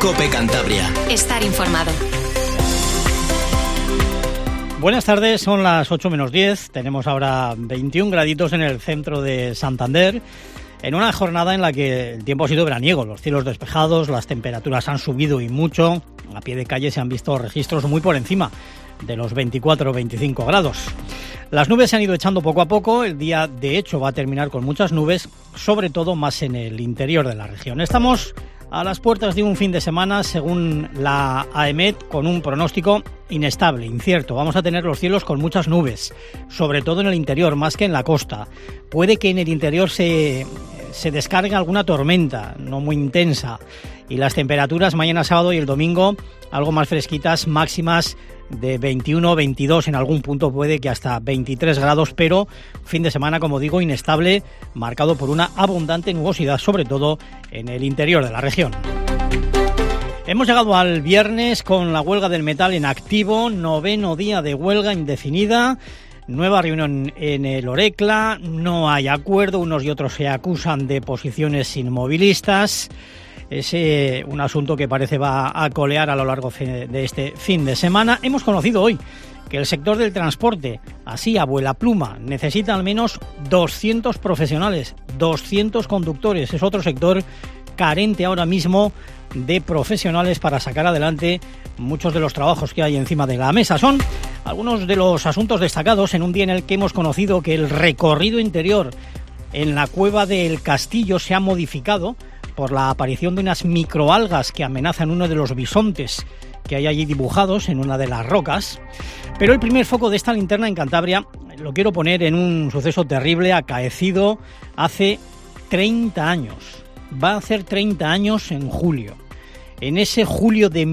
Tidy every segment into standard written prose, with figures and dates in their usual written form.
COPE Cantabria. Estar informado. Buenas tardes, son las 8 menos 10. Tenemos ahora 21 graditos en el centro de Santander, en una jornada en la que el tiempo ha sido veraniego, los cielos despejados, las temperaturas han subido y mucho. A pie de calle se han visto registros muy por encima de los 24 o 25 grados. Las nubes se han ido echando poco a poco. El día, de hecho, va a terminar con muchas nubes, sobre todo más en el interior de la región. Estamos a las puertas de un fin de semana, según la AEMET, con un pronóstico inestable, incierto. Vamos a tener los cielos con muchas nubes, sobre todo en el interior, más que en la costa. Puede que en el interior se descargue alguna tormenta, no muy intensa. Y las temperaturas mañana sábado y el domingo algo más fresquitas, máximas de 21, 22, en algún punto puede que hasta 23 grados, pero fin de semana, como digo, inestable, marcado por una abundante nubosidad, sobre todo en el interior de la región. Hemos llegado al viernes con la huelga del metal en activo, 9º día de huelga indefinida. Nueva reunión en el Orecla, no hay acuerdo, unos y otros se acusan de posiciones inmovilistas. Es un asunto que parece va a colear a lo largo de este fin de semana. Hemos conocido hoy que el sector del transporte, así a vuela pluma, necesita al menos 200 profesionales, 200 conductores. Es otro sector carente ahora mismo de profesionales para sacar adelante muchos de los trabajos que hay encima de la mesa. Son algunos de los asuntos destacados en un día en el que hemos conocido que el recorrido interior en la cueva del Castillo se ha modificado por la aparición de unas microalgas que amenazan uno de los bisontes que hay allí dibujados en una de las rocas. Pero el primer foco de esta linterna en Cantabria lo quiero poner en un suceso terrible acaecido hace 30 años. Va a hacer 30 años en julio. En ese julio de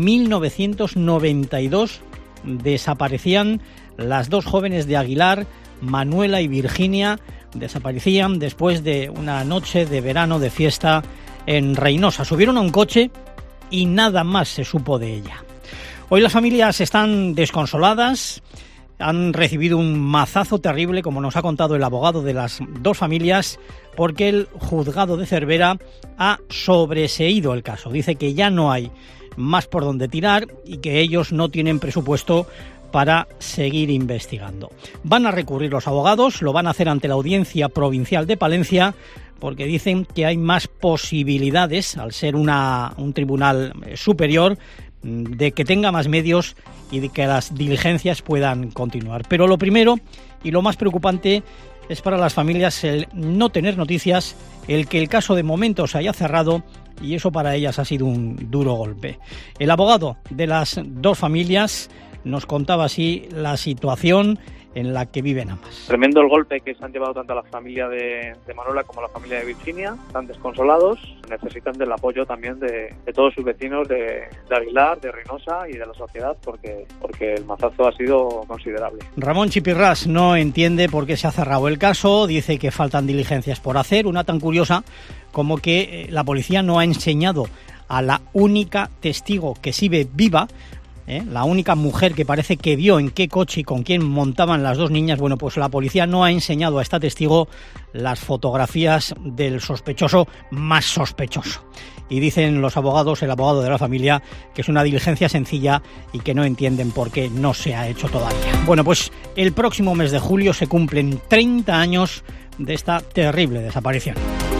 1992 desaparecían las dos jóvenes de Aguilar, Manuela y Virginia. Desaparecían después de una noche de verano de fiesta en Reynosa. Subieron a un coche y nada más se supo de ella. Hoy las familias están desconsoladas, han recibido un mazazo terrible, como nos ha contado el abogado de las dos familias, porque el juzgado de Cervera ha sobreseído el caso. Dice que ya no hay más por donde tirar y que ellos no tienen presupuesto para seguir investigando. Van a recurrir los abogados, lo van a hacer ante la Audiencia Provincial de Palencia, porque dicen que hay más posibilidades, al ser un tribunal superior, de que tenga más medios y de que las diligencias puedan continuar. Pero lo primero y lo más preocupante es para las familias el no tener noticias, el que el caso de momento se haya cerrado, y eso para ellas ha sido un duro golpe. El abogado de las dos familias nos contaba así la situación en la que viven ambas. Tremendo el golpe que se han llevado tanto la familia de Manuela como la familia de Virginia, están desconsolados, necesitan del apoyo también de todos sus vecinos de Aguilar, de Reynosa y de la sociedad, porque el mazazo ha sido considerable. Ramón Chipirrás no entiende por qué se ha cerrado el caso, dice que faltan diligencias por hacer, una tan curiosa como que la policía no ha enseñado a la única testigo que sigue viva, la única mujer que parece que vio en qué coche y con quién montaban las dos niñas. Bueno, pues la policía no ha enseñado a esta testigo las fotografías del sospechoso más sospechoso. Y dicen los abogados, el abogado de la familia, que es una diligencia sencilla y que no entienden por qué no se ha hecho todavía. Bueno, pues el próximo mes de julio se cumplen 30 años de esta terrible desaparición.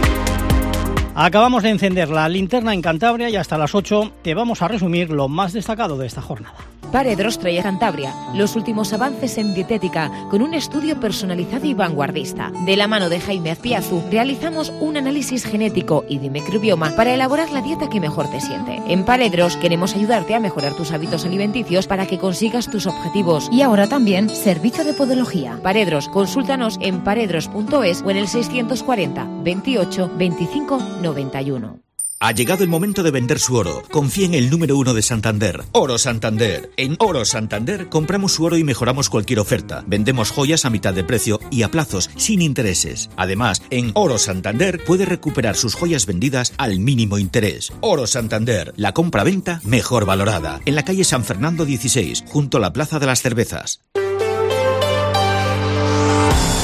Acabamos de encender la linterna en Cantabria y hasta las 8 te vamos a resumir lo más destacado de esta jornada. Paredros trae a Cantabria los últimos avances en dietética con un estudio personalizado y vanguardista. De la mano de Jaime Azpiazu realizamos un análisis genético y de microbioma para elaborar la dieta que mejor te siente. En Paredros queremos ayudarte a mejorar tus hábitos alimenticios para que consigas tus objetivos. Y ahora también servicio de podología. Paredros, consúltanos en paredros.es o en el 640 28 25 91. Ha llegado el momento de vender su oro. Confía en el número 1 de Santander, Oro Santander. En Oro Santander compramos su oro y mejoramos cualquier oferta. Vendemos joyas a mitad de precio y a plazos, sin intereses. Además, en Oro Santander puede recuperar sus joyas vendidas al mínimo interés. Oro Santander, la compra-venta mejor valorada. En la calle San Fernando 16, junto a la Plaza de las Cervezas.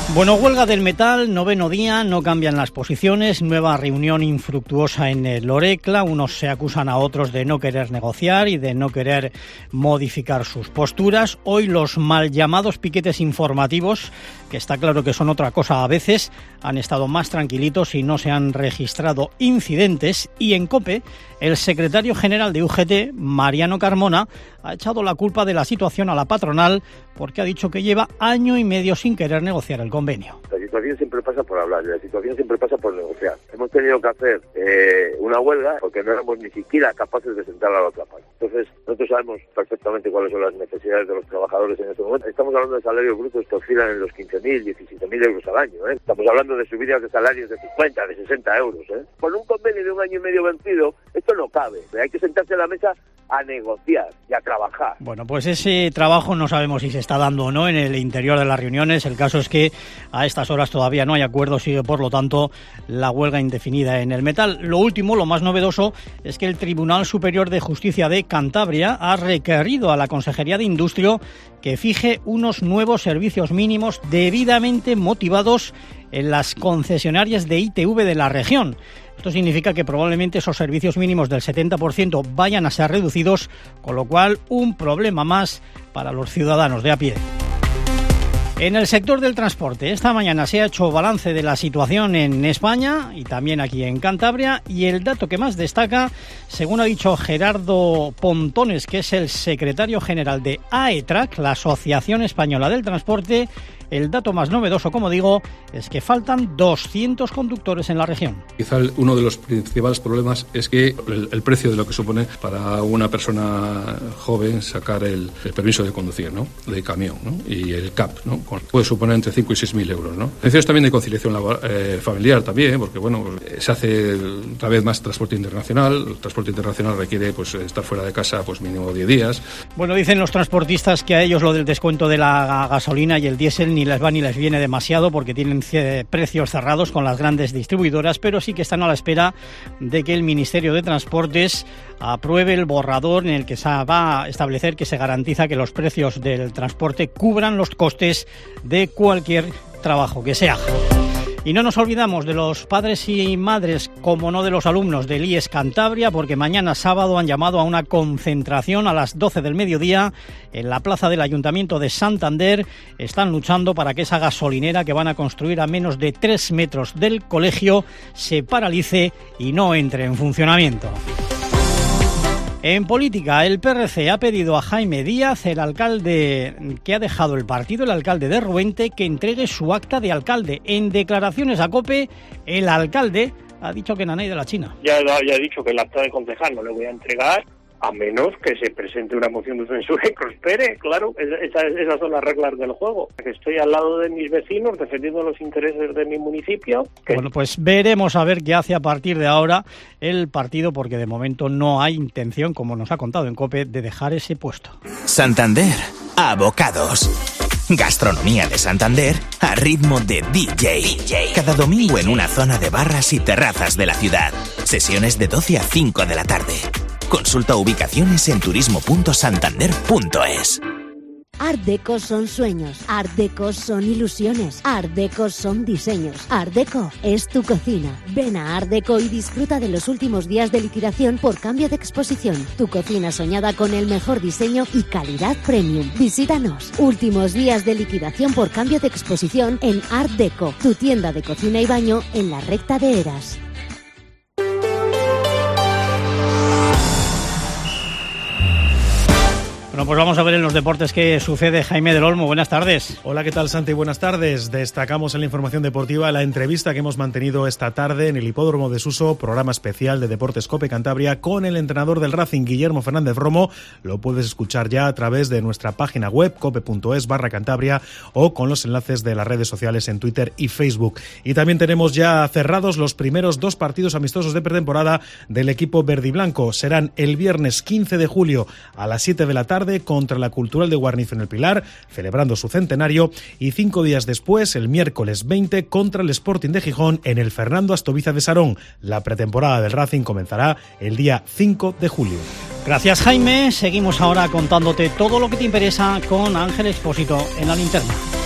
Bueno, huelga del metal, 9º día, no cambian las posiciones, nueva reunión infructuosa en el Orecla, unos se acusan a otros de no querer negociar y de no querer modificar sus posturas. Hoy los mal llamados piquetes informativos, que está claro que son otra cosa a veces, han estado más tranquilitos y no se han registrado incidentes. Y en COPE, el secretario general de UGT, Mariano Carmona, ha echado la culpa de la situación a la patronal porque ha dicho que lleva año y medio sin querer negociar el convenio. La situación siempre pasa por hablar, la situación siempre pasa por negociar. Hemos tenido que hacer una huelga porque no éramos ni siquiera capaces de sentar a la otra parte. Entonces, nosotros sabemos perfectamente cuáles son las necesidades de los trabajadores en este momento. Estamos hablando de salarios brutos que oscilan en los 15.000, 17.000 euros al año. Estamos hablando de subidas de salarios de 50, de 60 euros. Con un convenio de un año y medio vencido, esto no cabe. Hay que sentarse a la mesa a negociar y a trabajar. Bueno, pues ese trabajo no sabemos si se está dando o no en el interior de las reuniones. El caso es que a estas horas todavía no hay acuerdo, sigue por lo tanto la huelga indefinida en el metal. Lo último, lo más novedoso, es que el Tribunal Superior de Justicia de Cantabria ha requerido a la Consejería de Industria que fije unos nuevos servicios mínimos debidamente motivados en las concesionarias de ITV de la región. Esto significa que probablemente esos servicios mínimos del 70% vayan a ser reducidos, con lo cual un problema más para los ciudadanos de a pie. En el sector del transporte, esta mañana se ha hecho balance de la situación en España y también aquí en Cantabria, y el dato que más destaca, según ha dicho Gerardo Pontones, que es el secretario general de AETRAC, la Asociación Española del Transporte, el dato más novedoso, como digo, es que faltan 200 conductores en la región. Quizá uno de los principales problemas es que el precio de lo que supone para una persona joven sacar el permiso de conducir, ¿no?, de camión, ¿no?, y el CAP, ¿no?, puede suponer entre 5 y 6.000 euros, ¿no? Necesidades también de conciliación familiar también, porque bueno, se hace otra vez más transporte internacional. El transporte internacional requiere pues estar fuera de casa pues mínimo 10 días. Bueno, dicen los transportistas que a ellos lo del descuento de la gasolina y el diésel ni les va ni les viene demasiado porque tienen precios cerrados con las grandes distribuidoras, pero sí que están a la espera de que el Ministerio de Transportes apruebe el borrador en el que se va a establecer que se garantiza que los precios del transporte cubran los costes de cualquier trabajo que se haga. Y no nos olvidamos de los padres y madres, como no de los alumnos del IES Cantabria, porque mañana sábado han llamado a una concentración a las 12 del mediodía en la plaza del Ayuntamiento de Santander. Están luchando para que esa gasolinera que van a construir a menos de 3 metros del colegio se paralice y no entre en funcionamiento. En política, el PRC ha pedido a Jaime Díaz, el alcalde que ha dejado el partido, el alcalde de Ruente, que entregue su acta de alcalde. En declaraciones a COPE, el alcalde ha dicho que nanay de la China. Ya he dicho que el acta de concejal no le voy a entregar, a menos que se presente una moción de censura y prospere, claro, esas son las reglas del juego. Estoy al lado de mis vecinos defendiendo los intereses de mi municipio. Bueno, pues veremos a ver qué hace a partir de ahora el partido, porque de momento no hay intención, como nos ha contado en COPE, de dejar ese puesto. Santander, abocados. Gastronomía de Santander a ritmo de DJ. Cada domingo en una zona de barras y terrazas de la ciudad. Sesiones de 12 a 5 de la tarde. Consulta ubicaciones en turismo.santander.es. Art Deco son sueños, Art Deco son ilusiones, Art Deco son diseños, Art Deco es tu cocina. Ven a Art Deco y disfruta de los últimos días de liquidación por cambio de exposición. Tu cocina soñada con el mejor diseño y calidad premium. Visítanos. Últimos días de liquidación por cambio de exposición en Art Deco, tu tienda de cocina y baño en la Recta de Eras. Bueno, pues vamos a ver en los deportes qué sucede. Jaime del Olmo, buenas tardes. Hola, ¿qué tal, Santi? Buenas tardes. Destacamos en la información deportiva la entrevista que hemos mantenido esta tarde en el Hipódromo de Suso, programa especial de Deportes COPE Cantabria, con el entrenador del Racing, Guillermo Fernández Romo. Lo puedes escuchar ya a través de nuestra página web, cope.es/Cantabria, o con los enlaces de las redes sociales en Twitter y Facebook. Y también tenemos ya cerrados los primeros 2 partidos amistosos de pretemporada del equipo verdiblanco. Serán el viernes 15 de julio a las 7 de la tarde contra la Cultural de Guarnizo en el Pilar, celebrando su centenario, y 5 días después, el miércoles 20, contra el Sporting de Gijón en el Fernando Astoviza de Sarón. La pretemporada del Racing comenzará el día 5 de julio. Gracias, Jaime. Seguimos ahora contándote todo lo que te interesa con Ángel Expósito en La Linterna.